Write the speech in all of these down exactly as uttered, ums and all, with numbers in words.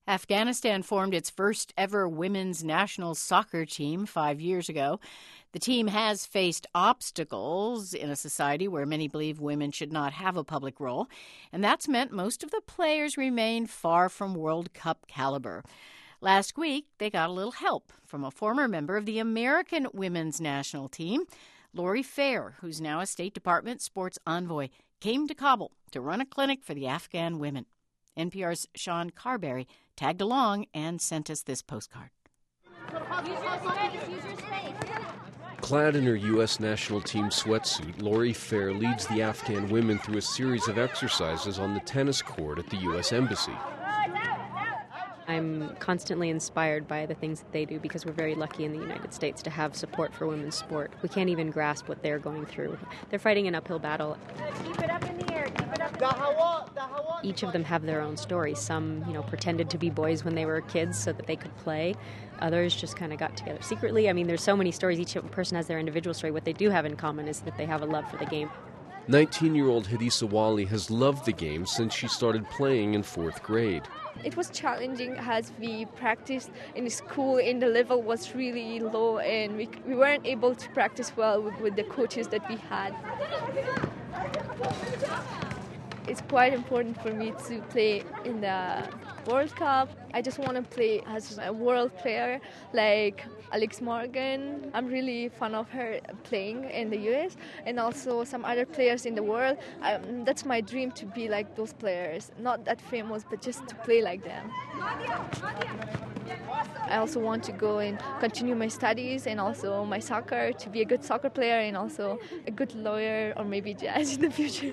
Afghanistan formed its first ever women's national soccer team five years ago. The team has faced obstacles in a society where many believe women should not have a public role, and that's meant most of the players remain far from World Cup caliber. Last week, they got a little help from a former member of the American women's national team. Lori Fair, who's now a State Department sports envoy, came to Kabul to run a clinic for the Afghan women. N P R's Sean Carberry tagged along and sent us this postcard. Use your space, use your space. Clad in her U S national team sweatsuit, Lori Fair leads the Afghan women through a series of exercises on the tennis court at the U S Embassy. I'm constantly inspired by the things that they do because we're very lucky in the United States to have support for women's sport. We can't even grasp what they're going through. They're fighting an uphill battle. Keep it up in the air, keep it up. Each of them have their own story. Some, you know, pretended to be boys when they were kids so that they could play. Others just kind of got together secretly. I mean, there's so many stories. Each person has their individual story. What they do have in common is that they have a love for the game. nineteen-year-old Hadisa Wali has loved the game since she started playing in fourth grade. It was challenging as we practiced in school and the level was really low and we, we weren't able to practice well with, with the coaches that we had. It's quite important for me to play in the World Cup. I just want to play as a world player like Alex Morgan. I'm really fan of her playing in the U S and also some other players in the world. Um, that's my dream, to be like those players. Not that famous, but just to play like them. I also want to go and continue my studies and also my soccer, to be a good soccer player and also a good lawyer or maybe judge in the future.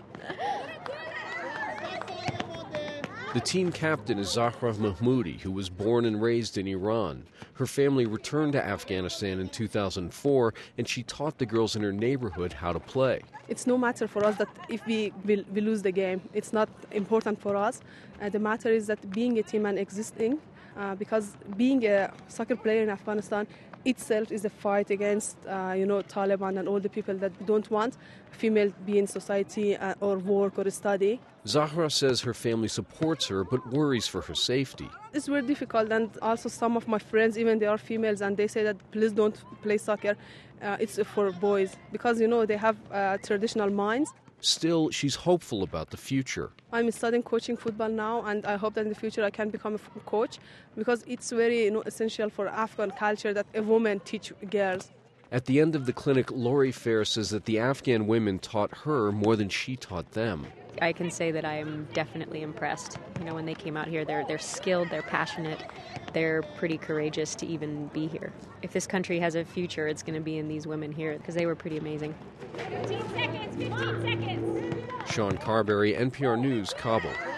The team captain is Zahra Mahmoudi, who was born and raised in Iran. Her family returned to Afghanistan in two thousand four, and she taught the girls in her neighborhood how to play. It's no matter for us that if we, we, we lose the game. It's not important for us. Uh, the matter is that being a team and existing, uh, because being a soccer player in Afghanistan itself is a fight against, uh, you know, Taliban and all the people that don't want female be in society uh, or work or study. Zahra says her family supports her but worries for her safety. It's very difficult, and also some of my friends, even they are females, and they say that please don't play soccer. Uh, it's for boys because, you know, they have uh, traditional minds. Still, she's hopeful about the future. I'm studying coaching football now, and I hope that in the future I can become a coach because it's very, you know, essential for Afghan culture that a woman teach girls. At the end of the clinic, Lori Fair says that the Afghan women taught her more than she taught them. I can say that I am definitely impressed. You know, when they came out here, they're they're skilled, they're passionate, they're pretty courageous to even be here. If this country has a future, it's going to be in these women here because they were pretty amazing. fifteen seconds, fifteen seconds. Sean Carberry, N P R News, Kabul.